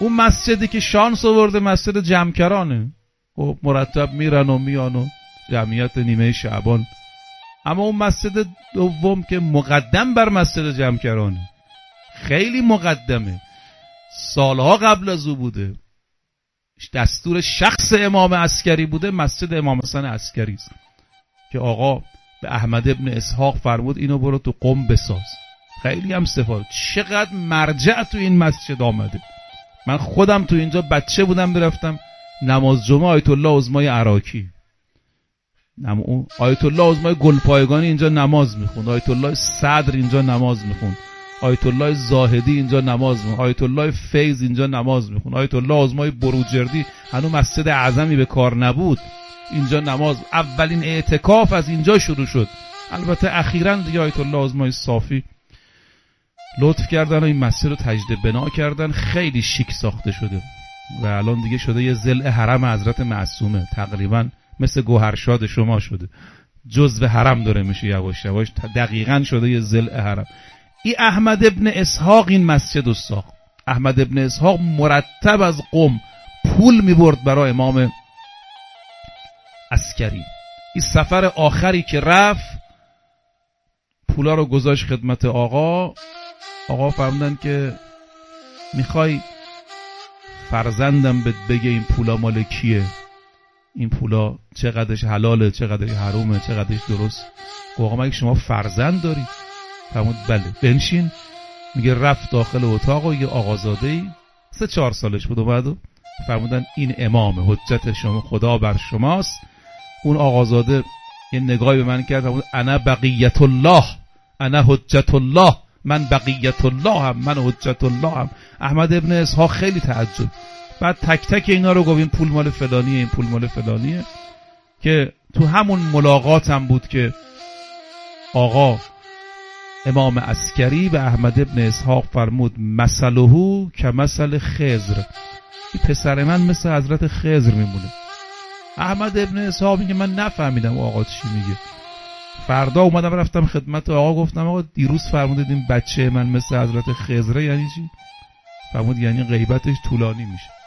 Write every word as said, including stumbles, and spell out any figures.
اون مسجدی که شانس آورده مسجد جمکرانه و مرتب میرن و میان و جمعیت نیمه شعبان. اما اون مسجد دوم که مقدم بر مسجد جمکرانه، خیلی مقدمه، سالها قبل از او بوده، دستور شخص امام عسکری بوده، مسجد امام حسن عسکری است که آقا به احمد ابن اسحاق فرمود اینو برو تو قم بساز. خیلی هم سفارت. چقدر مرجع تو این مسجد آمده. من خودم تو اینجا بچه بودم میرفتم نماز جمعه آیت الله عظمای عراقی، آیت الله عظمای گلپایگانی اینجا نماز میخوند، آیت الله صدر اینجا نماز میخوند، آیت الله زاهدی اینجا نماز میخوند، آیت الله فیض اینجا نماز میخوند، آیت الله عظمای بروجردی هنوز مسجد اعظمی به کار نبود اینجا نماز. اولین اعتکاف از اینجا شروع شد. البته اخیراً دیگه آیت الله عظمای صافی لطف کردن و این مسجد رو تجدید بنا کردن، خیلی شیک ساخته شده و الان دیگه شده یه ضلع حرم حضرت معصومه، تقریبا مثل گوهرشاد شما شده، جزو حرم داره میشه یواش یواش، دقیقاً شده یه ضلع حرم. این احمد ابن اسحاق این مسجد رو ساخت. احمد ابن اسحاق مرتب از قم پول میبرد برای امام عسکری. این سفر آخری که رفت پولا رو گذاشت خدمت آقا. آقا فرمودن که میخوای فرزندم بهت بگه این پولا مال کیه، این پولا چقدرش حلاله، چقدرش حرومه، چقدرش درست. آقا مگه شما فرزند داری؟ فرمود بله. بنشین. میگه رفت داخل اتاق و یه آقازاده‌ای سه چهار سالش بود و بعد فرمودن این امام، حجت شما، خدا بر شماست. اون آقازاده یه نگاهی به من کرد، فرمود انا بقیت الله، انا حجت الله، من بقیت الله هم، من حجت الله هم. احمد ابن اسحاق خیلی تعجب. بعد تک تک اینا رو گفت این پول مال فلانیه، این پول مال فلانیه، که تو همون ملاقات هم بود که آقا امام عسکری به احمد ابن اسحاق فرمود مثله که مثل خضر، این پسر من مثل حضرت خضر میمونه. احمد ابن اسحاق میگه من نفهمیدم آقا چی میگه. فردا اومدم رفتم خدمت آقا، گفتم آقا دیروز فرمودید این بچه من مثل حضرت خضر، یعنی چی؟ فرمود یعنی غیبتش طولانی میشه.